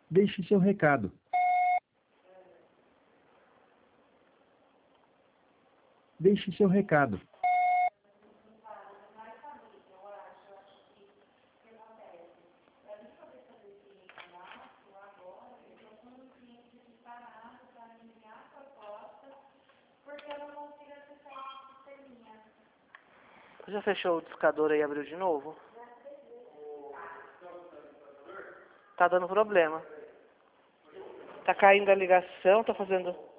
Deixe seu recado. Deixe seu recado. Já fechou o discador aí e abriu de novo? Tá dando problema. Tá caindo a ligação, tá fazendo...